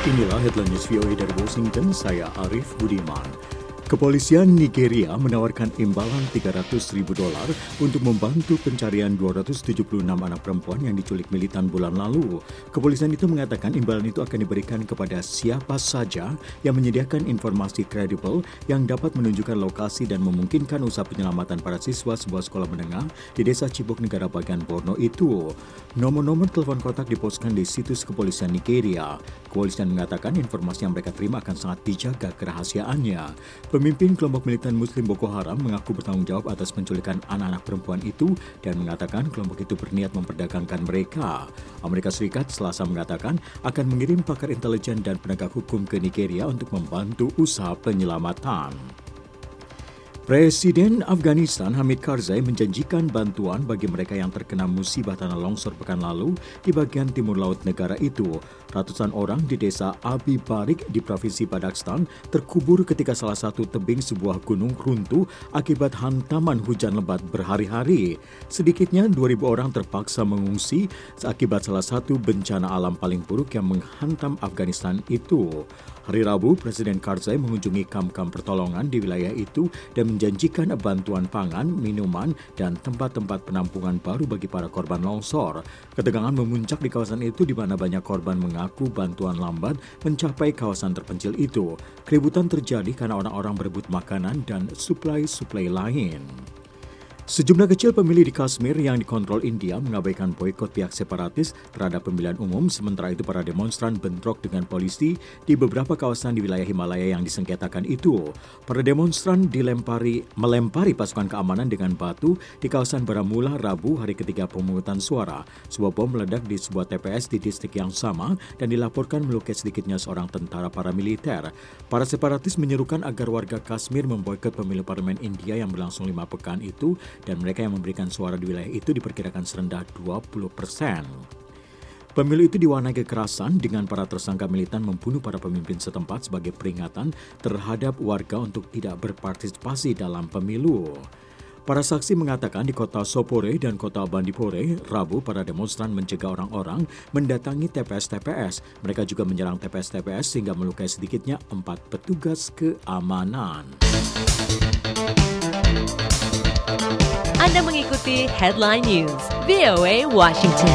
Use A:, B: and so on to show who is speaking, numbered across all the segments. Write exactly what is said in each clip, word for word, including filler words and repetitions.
A: Inilah headline news V O A dari Washington, saya Arif Budiman. Kepolisian Nigeria menawarkan imbalan tiga ratus ribu dolar untuk membantu pencarian dua ratus tujuh puluh enam anak perempuan yang diculik militan bulan lalu. Kepolisian itu mengatakan imbalan itu akan diberikan kepada siapa saja yang menyediakan informasi kredibel yang dapat menunjukkan lokasi dan memungkinkan usaha penyelamatan para siswa sebuah sekolah menengah di desa Chibok, negara bagian Borno itu. Nomor-nomor telepon kontak diposkan di situs kepolisian Nigeria. Kepolisian mengatakan informasi yang mereka terima akan sangat dijaga kerahasiaannya. Pemimpin kelompok militan Muslim Boko Haram mengaku bertanggung jawab atas penculikan anak-anak perempuan itu dan mengatakan kelompok itu berniat memperdagangkan mereka. Amerika Serikat Selasa mengatakan akan mengirim pakar intelijen dan penegak hukum ke Nigeria untuk membantu usaha penyelamatan. Presiden Afghanistan Hamid Karzai menjanjikan bantuan bagi mereka yang terkena musibah tanah longsor pekan lalu di bagian timur laut negara itu. Ratusan orang di desa Abi Barik di Provinsi Badakhshan terkubur ketika salah satu tebing sebuah gunung runtuh akibat hantaman hujan lebat berhari-hari. Sedikitnya dua ribu orang terpaksa mengungsi akibat salah satu bencana alam paling buruk yang menghantam Afghanistan itu. Hari Rabu, Presiden Karzai mengunjungi kamp-kamp pertolongan di wilayah itu dan menjanjikan bantuan pangan, minuman, dan tempat-tempat penampungan baru bagi para korban longsor. Ketegangan memuncak di kawasan itu di mana banyak korban mengaku bantuan lambat mencapai kawasan terpencil itu. Keributan terjadi karena orang-orang berebut makanan dan suplai-suplai lain. Sejumlah kecil pemilih di Kashmir yang dikontrol India mengabaikan boikot pihak separatis terhadap pemilihan umum, sementara itu para demonstran bentrok dengan polisi di beberapa kawasan di wilayah Himalaya yang disengketakan itu. Para demonstran dilempari melempari pasukan keamanan dengan batu di kawasan Baramulla Rabu, hari ketiga pemungutan suara. Sebuah bom meledak di sebuah T P S di distrik yang sama dan dilaporkan melukai sedikitnya seorang tentara paramiliter. Para separatis menyerukan agar warga Kashmir memboikot pemilu parlemen India yang berlangsung lima pekan itu, dan mereka yang memberikan suara di wilayah itu diperkirakan serendah dua puluh persen. Pemilu itu diwarnai kekerasan dengan para tersangka militan membunuh para pemimpin setempat sebagai peringatan terhadap warga untuk tidak berpartisipasi dalam pemilu. Para saksi mengatakan di kota Sopore dan kota Bandipore, Rabu para demonstran mencegah orang-orang mendatangi T P S-T P S. Mereka juga menyerang T P S-T P S sehingga melukai sedikitnya empat petugas keamanan.
B: Anda mengikuti Headline News V O A Washington.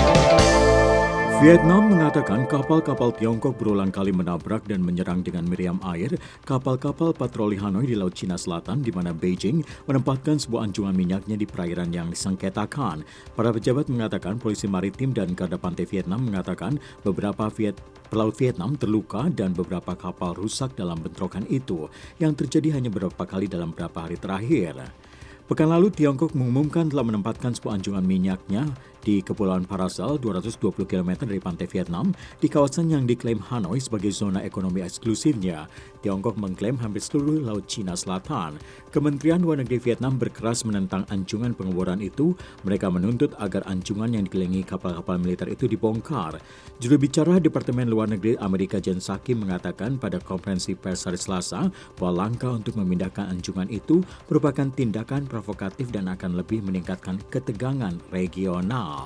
A: Vietnam mengatakan kapal-kapal Tiongkok berulang kali menabrak dan menyerang dengan meriam air kapal-kapal patroli Hanoi di Laut Cina Selatan, di mana Beijing menempatkan sebuah anjungan minyaknya di perairan yang disengketakan. Para pejabat mengatakan polisi maritim dan garda pantai Vietnam mengatakan beberapa Viet pelaut Vietnam terluka dan beberapa kapal rusak dalam bentrokan itu yang terjadi hanya beberapa kali dalam beberapa hari terakhir. Pekan lalu, Tiongkok mengumumkan telah menempatkan sebuah anjungan minyaknya di Kepulauan Paracel, dua ratus dua puluh kilometer dari pantai Vietnam, di kawasan yang diklaim Hanoi sebagai zona ekonomi eksklusifnya. Tiongkok mengklaim hampir seluruh Laut Cina Selatan. Kementerian Luar Negeri Vietnam berkeras menentang anjungan pengeboran itu. Mereka menuntut agar anjungan yang dikelilingi kapal-kapal militer itu dibongkar. Juru bicara Departemen Luar Negeri Amerika Jen Psaki mengatakan pada konferensi pers hari Selasa bahwa langkah untuk memindahkan anjungan itu merupakan tindakan provokatif dan akan lebih meningkatkan ketegangan regional.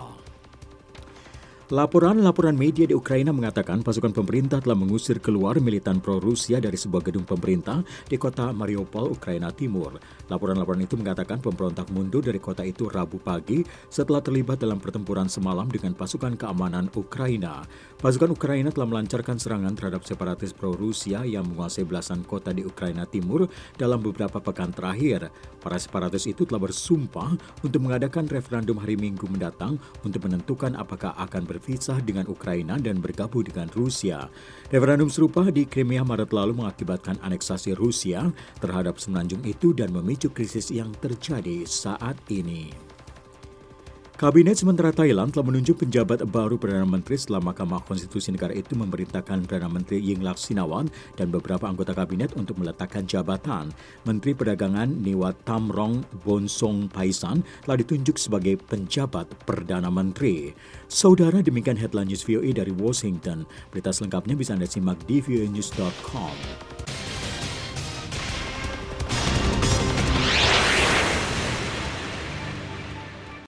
A: Laporan-laporan media di Ukraina mengatakan pasukan pemerintah telah mengusir keluar militan pro-Rusia dari sebuah gedung pemerintah di kota Mariupol, Ukraina Timur. Laporan-laporan itu mengatakan pemberontak mundur dari kota itu Rabu pagi setelah terlibat dalam pertempuran semalam dengan pasukan keamanan Ukraina. Pasukan Ukraina telah melancarkan serangan terhadap separatis pro-Rusia yang menguasai belasan kota di Ukraina Timur dalam beberapa pekan terakhir. Para separatis itu telah bersumpah untuk mengadakan referendum hari Minggu mendatang untuk menentukan apakah akan ber berpisah dengan Ukraina dan bergabung dengan Rusia. Referendum serupa di Crimea Maret lalu mengakibatkan aneksasi Rusia terhadap semenanjung itu dan memicu krisis yang terjadi saat ini. Kabinet sementara Thailand telah menunjuk penjabat baru Perdana Menteri setelah Mahkamah Konstitusi negara itu memerintahkan Perdana Menteri Yingluck Shinawatra dan beberapa anggota kabinet untuk meletakkan jabatan. Menteri Perdagangan Niwat Thamrong Bonsongpaisan telah ditunjuk sebagai penjabat Perdana Menteri. Saudara, demikian Headline News V O A dari Washington. Berita selengkapnya bisa Anda simak di v o a news dot com.